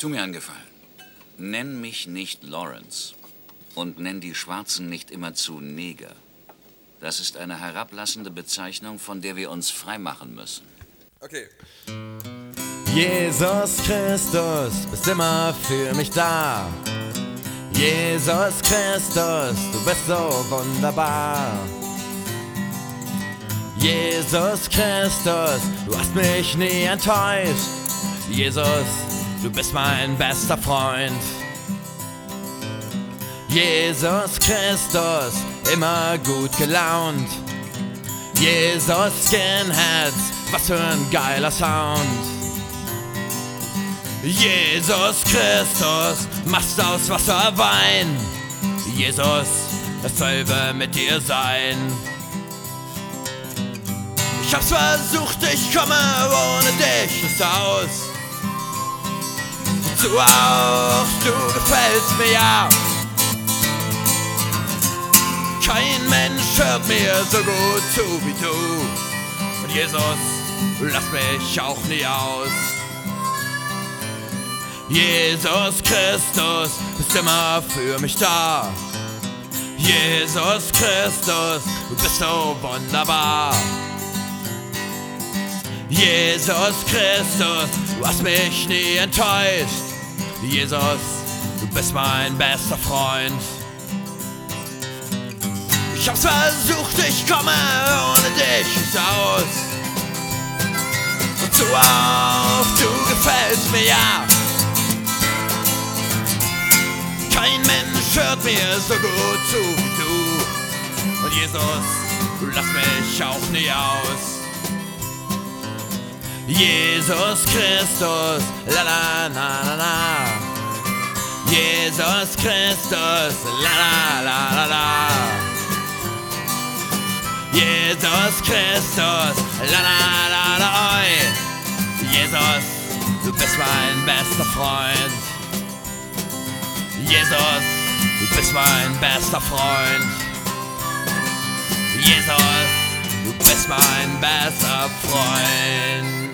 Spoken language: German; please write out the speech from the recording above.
Tu mir einen Gefallen. Nenn mich nicht Lawrence. Und nenn die Schwarzen nicht immerzu Neger. Das ist eine herablassende Bezeichnung, von der wir uns freimachen müssen. Okay. Jesus Christus, bist immer für mich da. Jesus Christus, du bist so wunderbar. Jesus Christus, du hast mich nie enttäuscht. Jesus, du bist mein bester Freund. Jesus Christus, immer gut gelaunt. Jesus Skinheads, was für ein geiler Sound. Jesus Christus, machst aus Wasser Wein. Jesus, es soll mit dir sein. Ich hab's versucht, ich komme ohne dich nicht aus. Du auch, du gefällst mir ja. Kein Mensch hört mir so gut zu wie du. Und Jesus, lass mich auch nie aus. Jesus Christus, bist immer für mich da. Jesus Christus, du bist so wunderbar. Jesus Christus, du hast mich nie enttäuscht. Jesus, du bist mein bester Freund. Ich hab's versucht, ich komme ohne dich nicht aus. Und du auch, du gefällst mir ja. Kein Mensch hört mir so gut zu wie du. Und Jesus, du lass mich auch nie aus. Jesus Christus, la la la la la. Jesus Christus, la la la la la. Jesus Christus, la la la la. Jesus, du bist mein bester Freund. Jesus, du bist mein bester Freund. Jesus, du bist mein bester Freund.